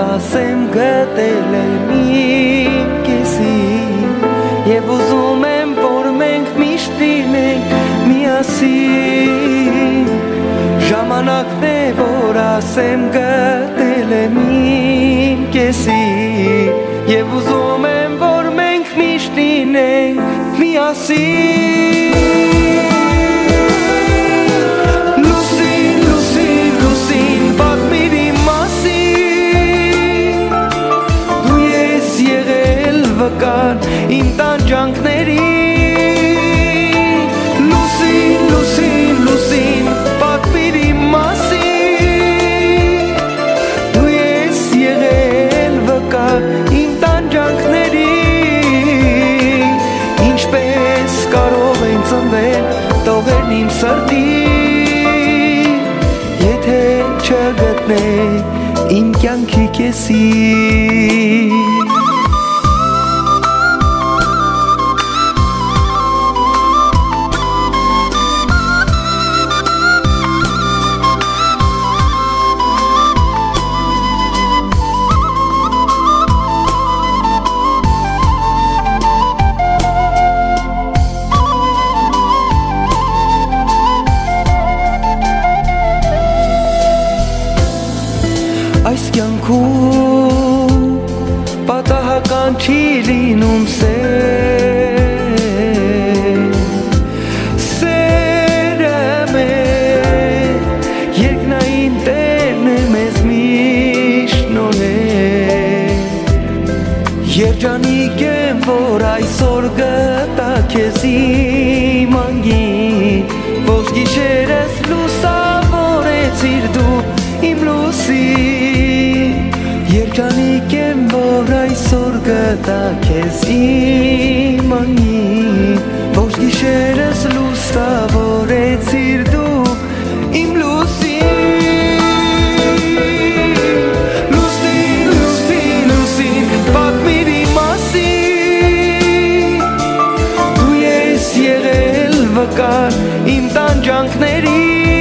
ասեմ գտել եմ իմ կեսի Եվ ուզում եմ, որ մենք միշտ լինենք միասին Ժամանակն է, որ ասեմ գտել եմ իմ կեսի Եվ ուզում եմ, որ մենք միշտ լինենք միասին Լուսին, պատմիր իմ մասին Դու ես եղել վկան իմ տանջանքների Լուսին, պատմիր իմ մասին Դու ես եղել վկան իմ տանջանքների Ինչպես կարող են ծնվել տողերն իմ սրտի Եթե չգտնեի իմ կյանքի կեսի Այս կյանքում պատահական չի լինում Սերը մեր երկնային Տերն է մեզ միշտ նորել Երջանիկ եմ, որ այսօր գտա քեզ իմ անգին Ողջ գիշերս լուսավորեցիր դու իմ լուսին Երջանիկ եմ, որ այսօր գտա քեզ իմ անգին Ողջ գիշերս լուսավորեցիր դու իմ Լուսին, պատմիր իմ մասին Դու ես եղել վկան իմ տանջանքների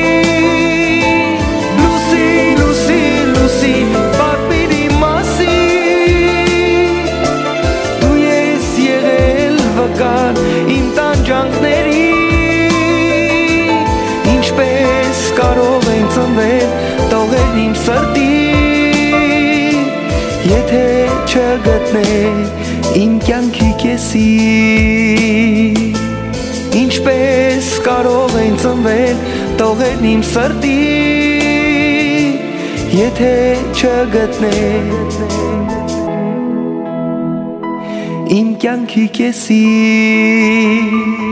Պատմիր իմ մասին Դու ես եղել վկան իմ տանջանքների Ինչպես կարող են ծնվել տողերն իմ սրտի Եթե չգտնեի իմ կյանքի կեսի Ինչպես կարող են ծնվել տողերն իմ սրտի Եթե չգտնեի իմ կյանքի կեսի